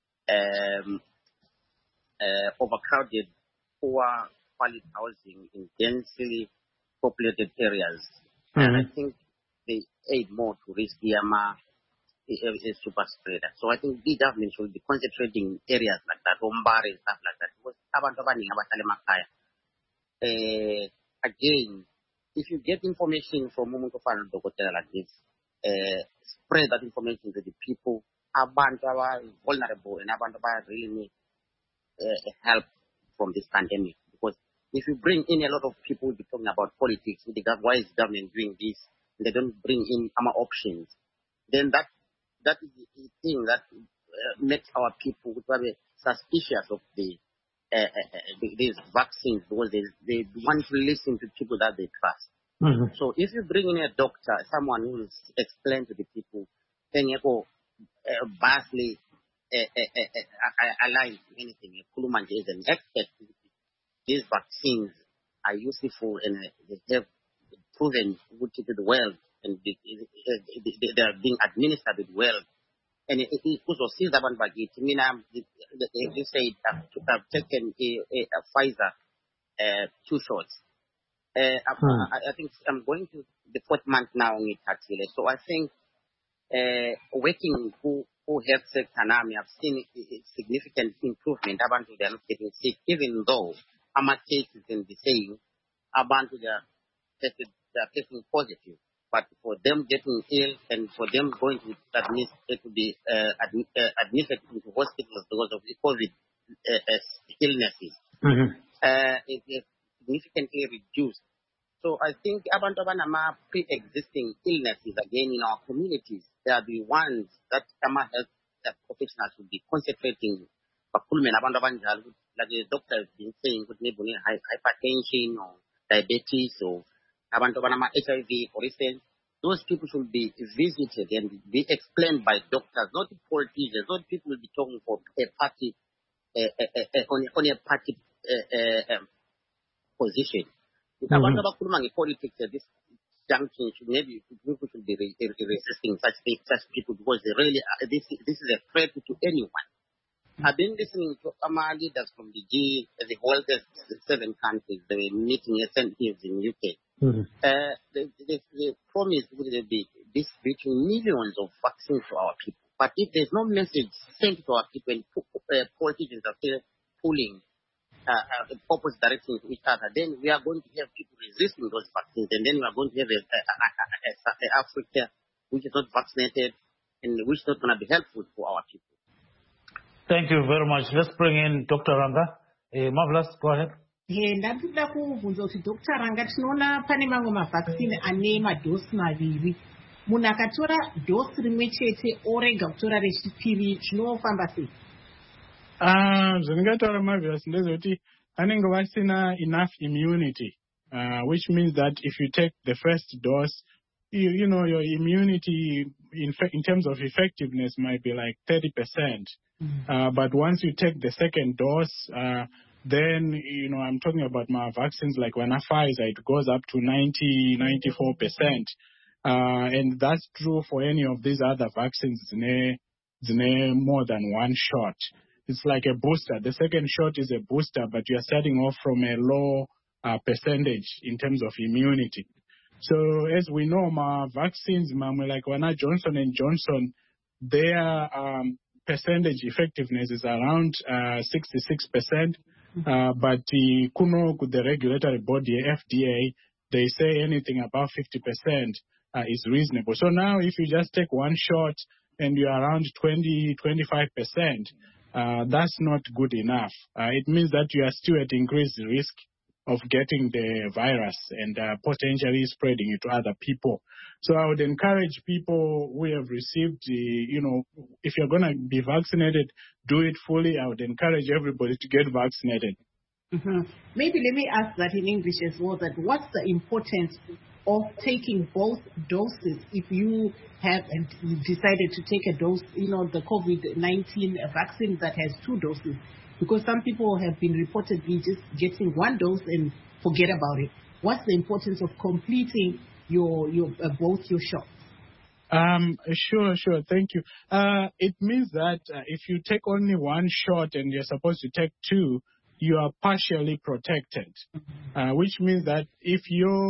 overcrowded, poor quality housing in densely populated areas. And I think they aid more to risk a super spreader. So I think the government should be concentrating in areas like that, Ombari and stuff like that. Because again, if you get information from Mumuntu Fana Dokotela like this, spread that information to the people. Abantu are vulnerable and abantu really need help from this pandemic. Because if you bring in a lot of people talking about politics, why is the government doing this? And they don't bring in our options. Then that is the thing that makes our people suspicious of these vaccines because they want to listen to people that they trust. So if you bring in a doctor, someone who will explain to the people, then you go vastly aligned to anything. Kulumanje is an expert. These vaccines are useful and they have proven to the well and they are being administered well. And it also sees that one baggage. I mean, you said I've taken a Pfizer 2 shots. I think I'm going to the 4th month now in Italy. So I think working who health sector now, I've seen a significant improvement. Abantu they are not getting sick, even though our cases in the same. Abantu they are testing positive. But for them getting ill and for them going to be admitted into hospitals because of the COVID illnesses, it is significantly reduced. So I think abantu abanama pre-existing illnesses again in our communities, they are the ones that health professionals should be concentrating. Like the doctor has been saying, hypertension or diabetes or abantu abanama HIV, for instance, those people should be visited and be explained by doctors, not politicians. Not people will be talking for a party on a party position. Abantu abakhuluma ngepolitics at this junction maybe people should be resisting such people because they really this is a threat to anyone. I've been listening to our leaders from the whole 7 countries. They were meeting at St. Ives in UK. The promise will be distributing millions of vaccines to our people. But if there's no message sent to our people and politicians are still pulling opposite directions to each other, then we are going to have people resisting those vaccines, and then we are going to have a Africa which is not vaccinated and which is not going to be helpful for our people. Thank you very much. Let's bring in Dr. Ranga. Marvelous, go ahead. Ndapinda kuvunza kuti Dr. Ranga tinoona pane mamwe mavhaccine ane madosi maviri. Munhu akatora dosi rimwe chete orega kutora rechipiri zvinofamba sei? Zvandingataura Marvelous ndezvekuti vanenge vasina enough immunity, which means that if you take the first dose, you know your immunity in terms of effectiveness might be like 30%. But once you take the second dose, then, you know, I'm talking about my vaccines like Pfizer, it goes up to 94%. And that's true for any of these other vaccines, more than one shot. It's like a booster. The second shot is a booster, but you're starting off from a low percentage in terms of immunity. So as we know, my vaccines, like Johnson & Johnson, their percentage effectiveness is around 66%. But the regulatory body, FDA, they say anything above 50% is reasonable. So now if you just take one shot and you're around 20-25%, that's not good enough. It means that you are still at increased risk of getting the virus and potentially spreading it to other people. So I would encourage people who have received, if you're going to be vaccinated, do it fully. I would encourage everybody to get vaccinated. Mm-hmm. Maybe let me ask that in English as well, that what's the importance of taking both doses if you have decided to take a dose, the COVID-19 vaccine that has 2 doses? Because some people have been reportedly just getting 1 dose and forget about it. What's the importance of completing your both your shots? Sure. Thank you. It means that if you take only 1 shot and you're supposed to take 2, you are partially protected, which means that if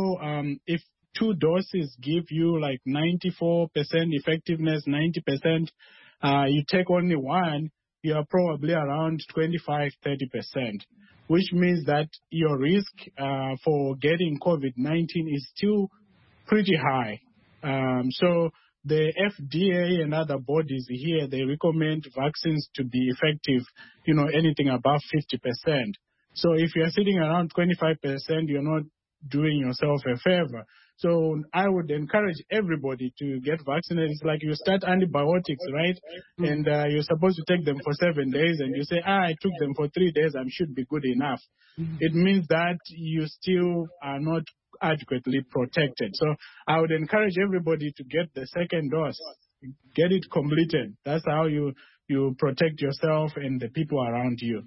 2 doses give you like 94% effectiveness, 90%, you take only 1, you are probably around 25-30%, which means that your risk for getting COVID-19 is still pretty high. So the FDA and other bodies here, they recommend vaccines to be effective, anything above 50%. So if you're sitting around 25%, you're not doing yourself a favor. So I would encourage everybody to get vaccinated. It's like you start antibiotics, right? And you're supposed to take them for 7 days, and you say, I took them for 3 days, I should be good enough. It means that you still are not adequately protected. So I would encourage everybody to get the second dose, get it completed. That's how you protect yourself and the people around you.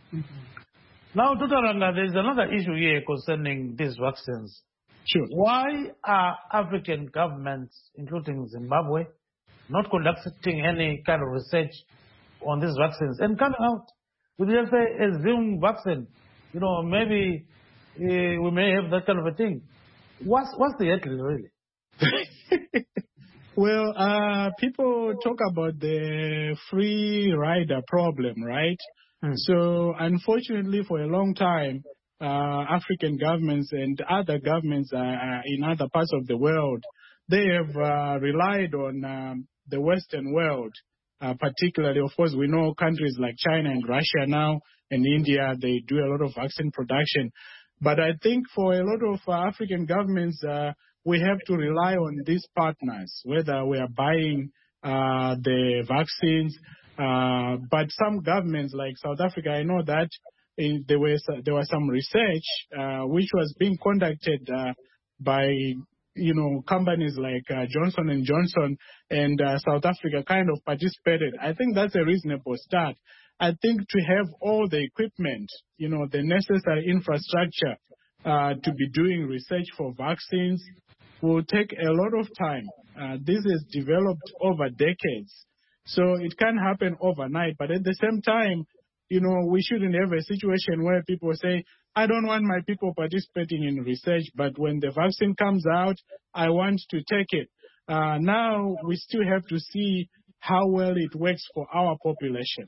Now, Dr. Ranga, there's another issue here concerning these vaccines. Sure. Why are African governments, including Zimbabwe, not conducting any kind of research on these vaccines and coming out with, let's say, a Zoom vaccine? Maybe we may have that kind of a thing. What's the headline, really? Well, people talk about the free rider problem, right? So, unfortunately, for a long time, African governments and other governments in other parts of the world, they have relied on the Western world, particularly, of course, we know countries like China and Russia now and India, they do a lot of vaccine production. But I think for a lot of African governments, we have to rely on these partners, whether we are buying the vaccines. But some governments like South Africa, I know that there was some research which was being conducted by companies like Johnson & Johnson, and South Africa kind of participated. I think that's a reasonable start. I think to have all the equipment, the necessary infrastructure to be doing research for vaccines will take a lot of time. This is developed over decades. So it can happen overnight. But at the same time, we shouldn't have a situation where people say, I don't want my people participating in research, but when the vaccine comes out, I want to take it. Now we still have to see how well it works for our population.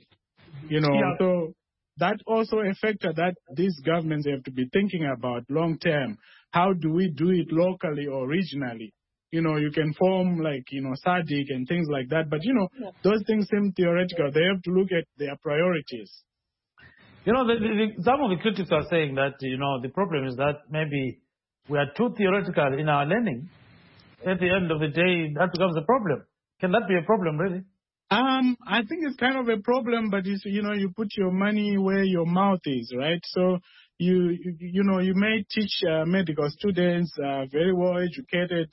So that also a factor that these governments have to be thinking about long term. How do we do it locally or regionally? You can form like, SADC and things like that. But, those things seem theoretical. They have to look at their priorities. Some of the critics are saying that, the problem is that maybe we are too theoretical in our learning. At the end of the day, that becomes a problem. Can that be a problem, really? I think it's kind of a problem, but it's, you put your money where your mouth is, right? So you may teach medical students, very well educated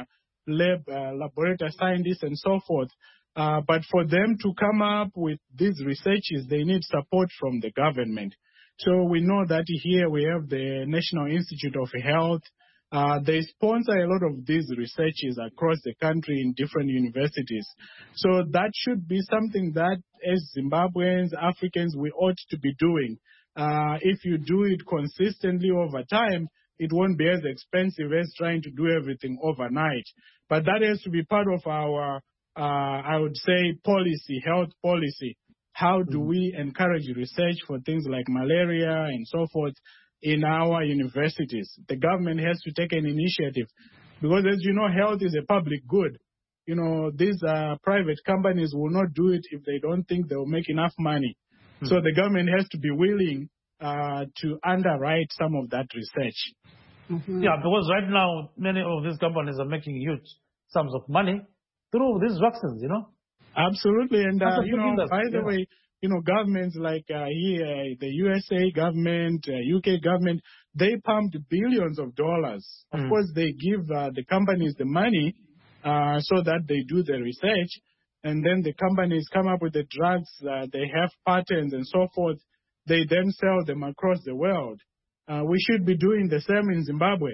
laboratory scientists and so forth. But for them to come up with these researches, they need support from the government. So we know that here we have the National Institute of Health. They sponsor a lot of these researches across the country in different universities. So that should be something that as Zimbabweans, Africans, we ought to be doing. If you do it consistently over time, it won't be as expensive as trying to do everything overnight. But that has to be part of our, I would say, policy, health policy. How do we encourage research for things like malaria and so forth in our universities? The government has to take an initiative because, as you know, health is a public good. These private companies will not do it if they don't think they will make enough money. So the government has to be willing to underwrite some of that research. Mm-hmm. Yeah, because right now, many of these companies are making huge sums of money through these vaccines, Absolutely. And, That's a big industry, by the way, governments like here, the USA government, UK government, they pumped billions of dollars. Of course, they give the companies the money so that they do the research. And then the companies come up with the drugs, they have patents and so forth. They then sell them across the world. We should be doing the same in Zimbabwe.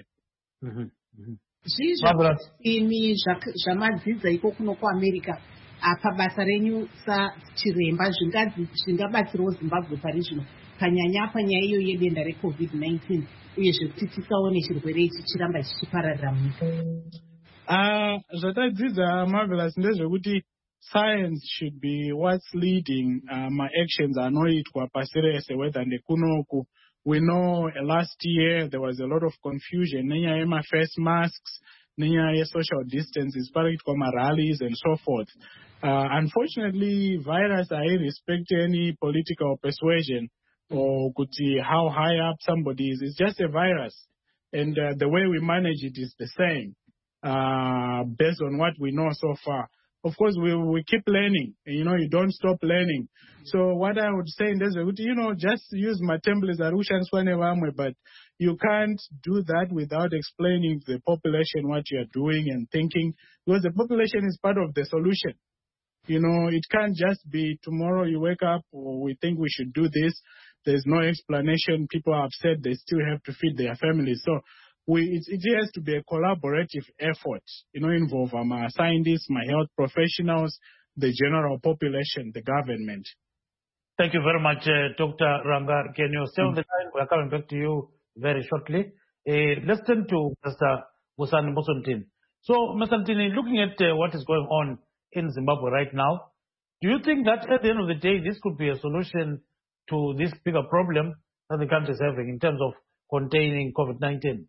Zvizvi zvamadzidza iko kuno kuamerica apa basa renyu sachiremba zvingabatsirawo Zimbabwe pari zvino panyanya panyaya iyo yedenda reCOVID-19 uyezve kuti tisaone chirwere ichi chiramba chichipararira munyika. Zvatadzidza Marvelous ndezvekuti science should be what's leading actions anoitwa pasi rese whether ndekunoku. We know last year there was a lot of confusion nenyaya yema-face masks, nenyaya ye-social distances, parikuitwa rallies and so forth. Unfortunately, virus irrespect any political persuasion or how high up somebody is. It's just a virus. And the way we manage it is the same based on what we know so far. Of course, we keep learning. You don't stop learning. So what I would say is, just use my templates, but you can't do that without explaining to the population what you're doing and thinking, because the population is part of the solution. It can't just be tomorrow you wake up, or we think we should do this. There's no explanation. People are upset. They still have to feed their families. So it has to be a collaborative effort, involve my scientists, my health professionals, the general population, the government. Thank you very much, Dr. Ranga. Can you stay on the line? We are coming back to you very shortly. Let's turn to Mr. Busani Mosontin. So, Mr. Ntini, looking at what is going on in Zimbabwe right now, do you think that at the end of the day, this could be a solution to this bigger problem that the country is having in terms of containing COVID-19?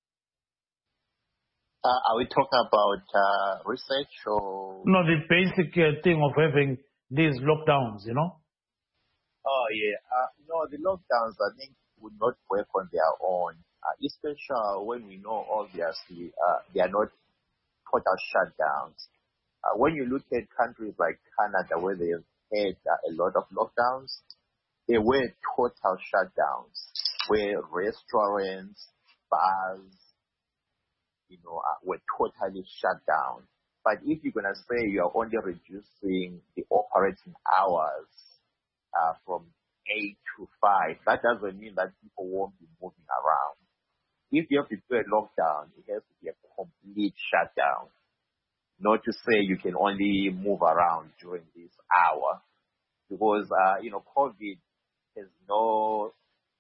Are we talking about research or? No, the basic thing of having these lockdowns, Oh, yeah. No, the lockdowns, I think, would not work on their own, especially when we know, obviously, they are not total shutdowns. When you look at countries like Canada, where they have had a lot of lockdowns, they were total shutdowns, where restaurants, bars, were totally shut down. But if you're going to say you're only reducing the operating hours from 8 to 5, that doesn't mean that people won't be moving around. If you have to do a lockdown, it has to be a complete shutdown. Not to say you can only move around during this hour, because COVID has no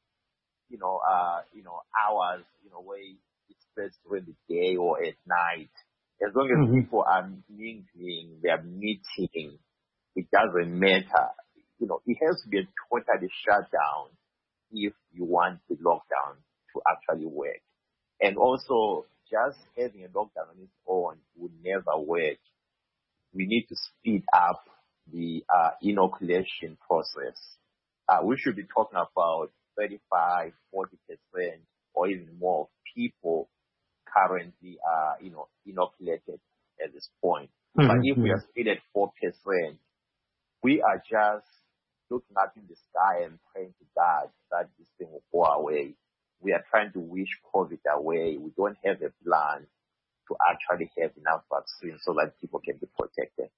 hours where it spreads during the day or at night. As long as people are mingling, they are meeting, it doesn't matter. It has to be a totally shut down if you want the lockdown to actually work. And also, just having a lockdown on its own would never work. We need to speed up the inoculation process. We should be talking about 35, 40%, or even more people currently inoculated at this point. But if we are still at 4%, we are just looking up in the sky and praying to God that this thing will go away. We are trying to wish COVID away. We don't have a plan to actually have enough vaccine so that people can be protected.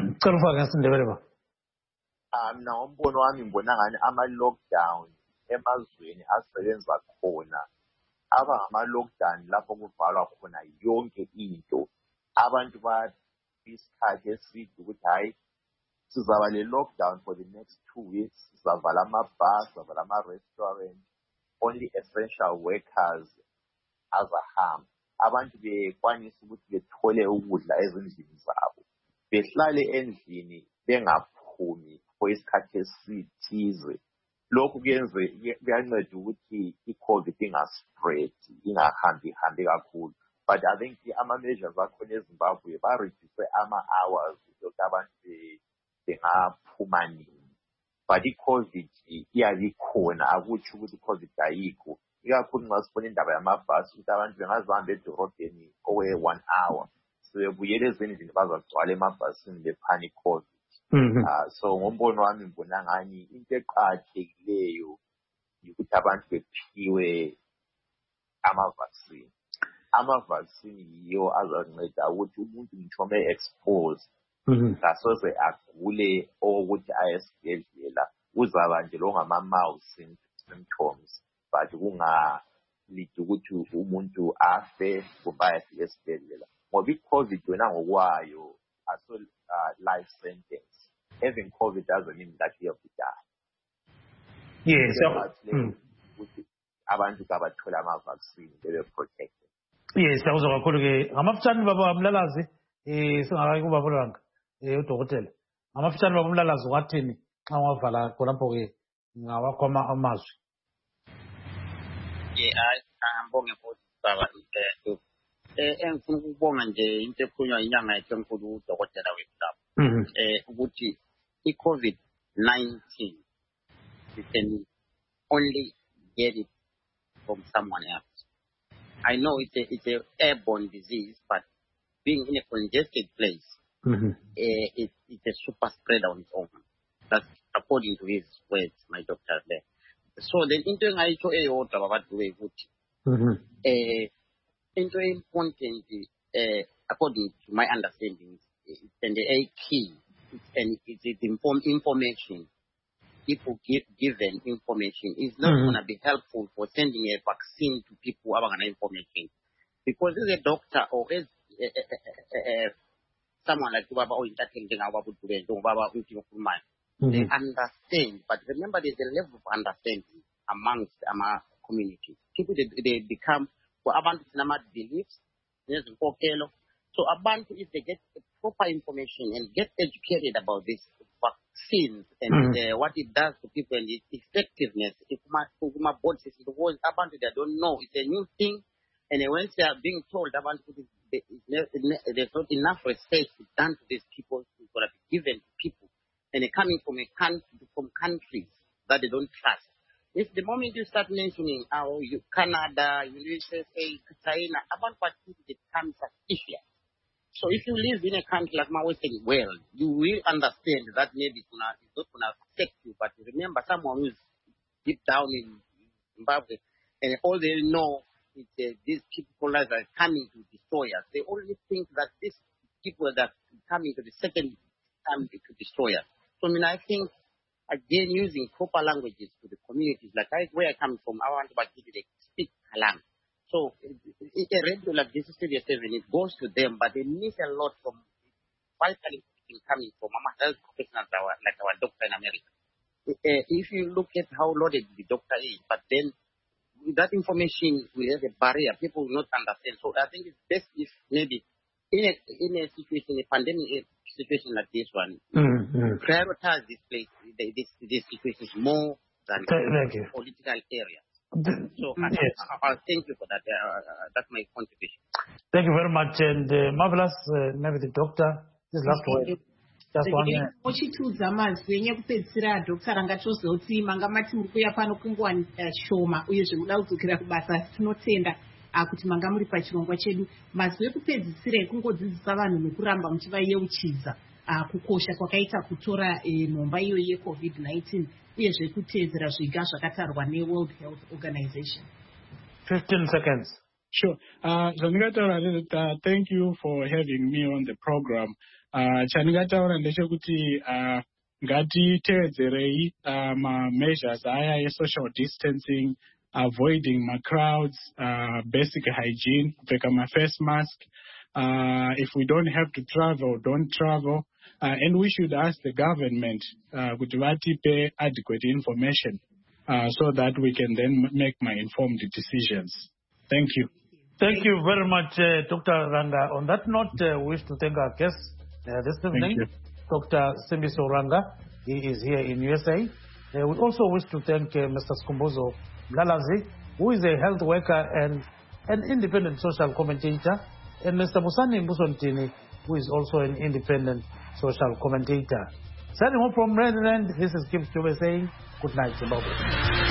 Now, umbono wami ngibona ngani ama-lockdown emazweni asebenza khona aba ngama-lockdown lapho kuvalwa khona yonke into. Abantu isikhathi eside ukuthi hayi sizaba le-lockdown for the next 2 weeks, sizavala ama-bars, sizavala ama-restaurant, only essential workers azahamba. Abantu bekwanisa ukuthi bethole ukudla ezindlini zabo, behlale endlini bengaphumi for isikhathi esithize. Lokhu kuyanceda ukuthi i-COVID ingaspread, ingahambi kakhulu. But I think ama-measures akhona eZimbabwe ba-reduce ama-hours ukuthi abantu bengaphuma nini. but i-COVID iyabikhona akutsho ukuthi i-COVID ayikho, ikakhulu nxa sifuna indaba yamabhasi ukuthi abantu bengaze bahambe edorobheni owe-1 hour sebebuyela ezindlini bazagcwala emabhasini bephana i-COVID. So ngombono wami ngibona ngani into eqakathekileyo ukuthi abantu bephiwe ama-vaccine. Ama-vaccine yiyo azanceda ukuthi umuntu ngitsho expose kasoze agule okokuthi ayesibhedlela uzaba nje longama-mild symptoms but kungalidi ukuthi umuntu afe kumbe ayefika esibhedlela ngoba i-COVID wena ngokwayo aso life sentence. Having COVID doesn't mean that you have to die. Yes. Ukuthi abantu kabathola ama-vaccine bebe protected. Yes, siyakuzwa kakhulu-ke ngamafutshane baba Mlalazi singakayi kubaba Langa udokotela ngamafutshane baba Mlalazi ungathini xa ungavala khonapho-ke ngawakho amazwi. Angibonge futhi baba engifuna ukubonga nje into ekhulunywa inyanga yethu enkulu udokotela wethu lapho ukuthi i-COVID-19 you can only get it from someone else. I know it's a airborne disease, but being in a congested place, it's a super spreader on its own. That's according to his words, my doctor there. So then, into ngayisho eyodwa babadlule ukuthi into important, according to my understanding, and the key, it's information. People given information is not going to be helpful for sending a vaccine to people who have information. Because as a doctor or as someone like Baba or they understand. But remember, there's a level of understanding amongst our community. People, they become, for abantu beliefs, so abantu, if they get proper information and get educated about this vaccines and what it does to people and its effectiveness, if my body system, because abantu they don't know, it's a new thing, and once they are being told about there's not enough research done to these people, it's going to be given to people, and they're coming from countries that they don't trust. If the moment you start mentioning Canada, USA, China, about what people become suspicious. So if you live in a country like my Western world, you will understand that maybe it's not going to affect you. But remember, someone who's deep down in Zimbabwe, and all they know is these people that are coming to destroy us. They only think that these people that are coming to the second time to destroy us. So I think, again, using proper languages to the communities, like where I come from, I want to speak Kalang. So a radio like this is Studio 7, it goes to them, but they miss a lot from vitally coming from health professionals like our doctor in America. If you look at how loaded the doctor is, but then with that information will have a barrier, people will not understand. So I think it's best if maybe in a situation, a pandemic situation like this one, prioritize this this situation more than political areas. So I'll thank you for that. That's my contribution. Thank you very much. And marvelous, maybe the doctor, this last word. Just 1 minute. Ochituza mazwi nyekupedzisira Dr. Rangatozoti mangamati muri kuya pano kunguwa shoma uye zvekuda kudzokera kubasa tinotenda kuti manga muri pachirongwa chedu mazwi ekupedzisira ekungodzidzisa vanhu nokuramba muchivayeuchidza kukosha kwakaita kutora nhomba iyo yeCovid-19 uyezve kuteedzera zviga zvakatarwa neWorld Health Organization. 15 seconds. Sure. Thank you for having me on the program. Chaningataura ndechekuti ngatiteedzerei measures aya social distancing, avoiding crowds, basic hygiene, kupfeka face mask. If we don't have to travel, don't travel. And we should ask the government kuti vatipe adequate information so that we can then make my informed decisions. Thank you. Thank you very much, Dr. Ranga. On that note, we wish to thank our guests this evening, Dr. Simbiso Ranga. He is here in USA. We also wish to thank Mr. Skhumbuzo Mlalazi, who is a health worker and an independent social commentator, and Mr. Musani Mbusontini, who is also an independent social commentator. Sending home from Redland, this is Kim Stube saying, good night, Zimbabwe.